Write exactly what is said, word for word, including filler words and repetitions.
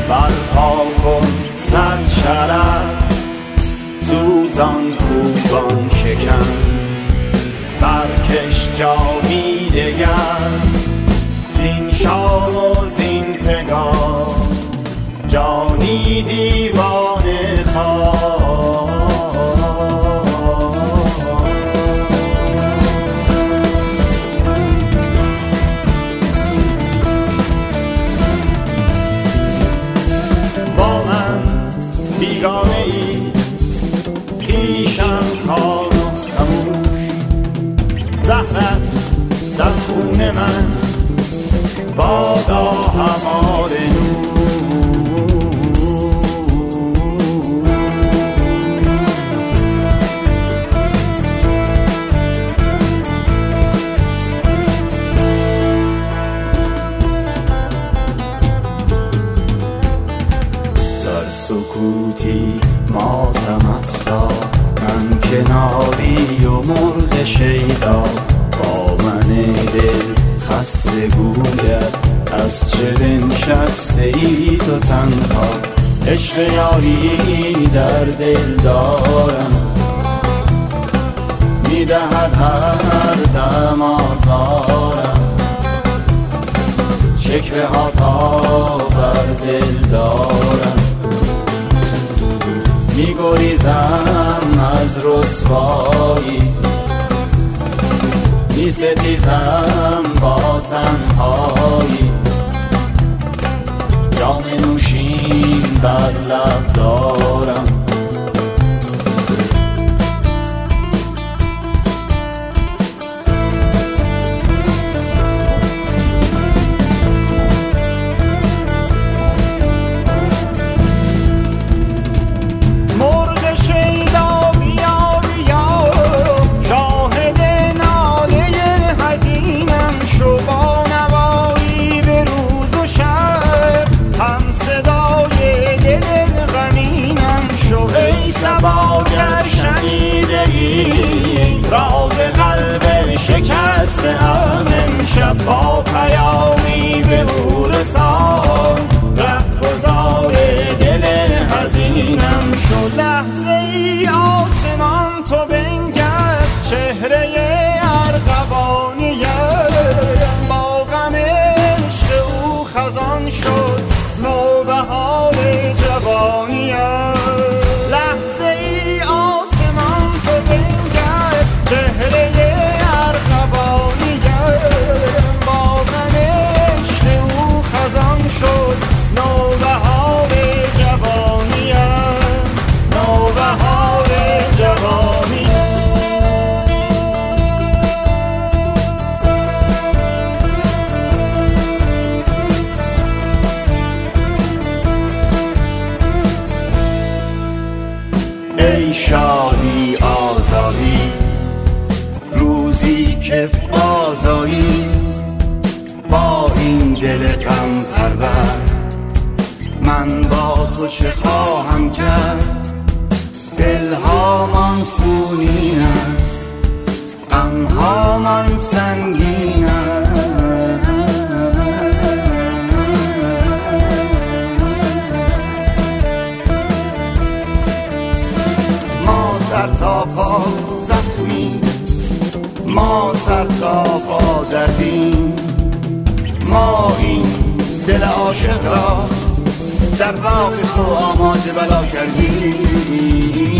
برپا کن صد شرف، سوزان کوبان شکن، برکش جامی دگر، زین شام و زین پگاه جانی دیوانه خواه. با من بیگانه ای پیشم خار و خموش، زهرت در خون من بادا همال نور. در سکوتی ماتم افزا، من کناری و مرغ شیدا، با من دل خسته گوید از چه بنشسته ای تو تنها. عشق یاری در دل دارم، میدهد هر دم آزارم، شکوه ها تا بر دل دارم، میگریزم از رسوایی، می ستیزم با تنهایی، جام نوشین بر لب دارم. اگر شنیده ای راز قلب شکسته ام، امشب با پیامی به او رسان، رهگذار دل حزینم شد. لحظه ای آسمان تو بنگر چهره ارغوانیم، با غم عشق او خزان شد نوبهار جوانیم. چهره ارغوانیم، با غم عشق او خزان شد نوبهار جوانیم، نوبهار جوانیم. ای شادی آزادی، روزی که آزایی با این دل غم پرور، من با تو چه خواهم کرد؟ دلهامان خونین است، غمهامان سنگین است. ما سر تا پا زخمی، ما سر تا پا دردیم، ما این دل عاشق را در راه تو آماج بلا کردیم.